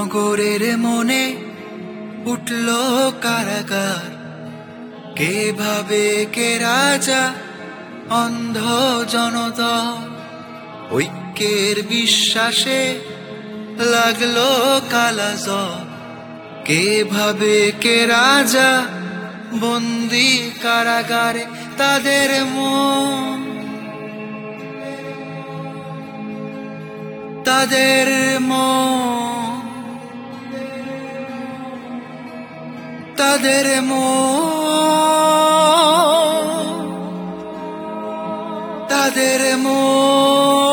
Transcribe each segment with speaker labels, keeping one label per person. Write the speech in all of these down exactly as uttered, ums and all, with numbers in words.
Speaker 1: নগরের মনে উঠল কারাগার, কে ভাবে কে রাজা অন্ধ জনতা। ঐক্যের বিশ্বাসে লাগলো কালাজ্বর, কে ভাবে কে রাজা বন্দি কারাগারে। তাদের মন তাদের মন তাদের মন তাদের মন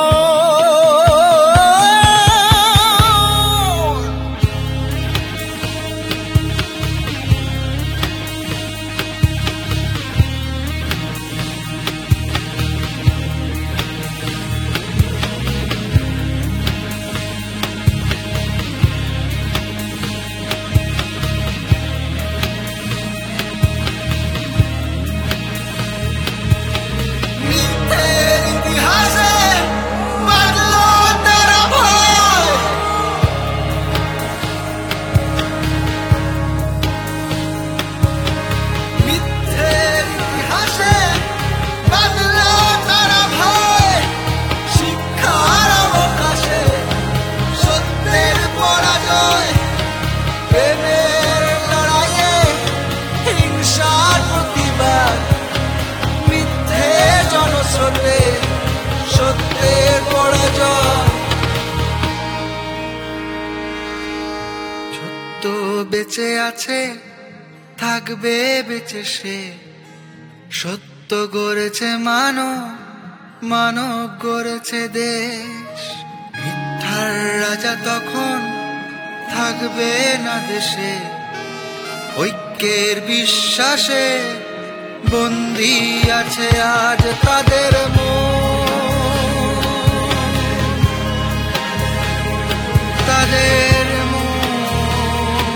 Speaker 1: সত্যের পরাজয়। সত্য বেঁচে আছে, থাকবে বেঁচে সে। সত্য গড়েছে মানব, মানব গড়েছে দেশ। মিথ্যার রাজা তখন থাকবে না দেশে। ঐক্যের বিশ্বাসে বন্দী আছে আজ তাদের মন, তাদের মন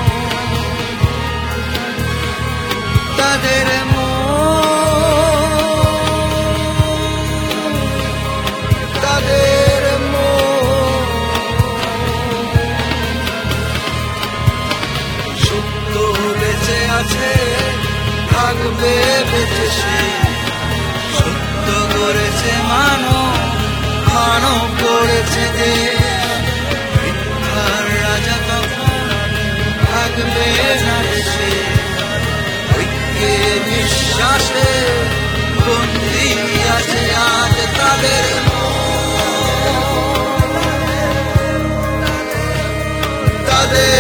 Speaker 1: তাদের মন তাদের মন। সত্য বেঁচে আছে, থাকবে বেঁচে সে। সত্য গড়েছে মানব, মানব গড়েছে দেশ। মিথ্যার রাজা তখন থাকবে না দেশে। ঐক্যের বিশ্বাসে বন্দী আছে আজ তাদের মন, তাদের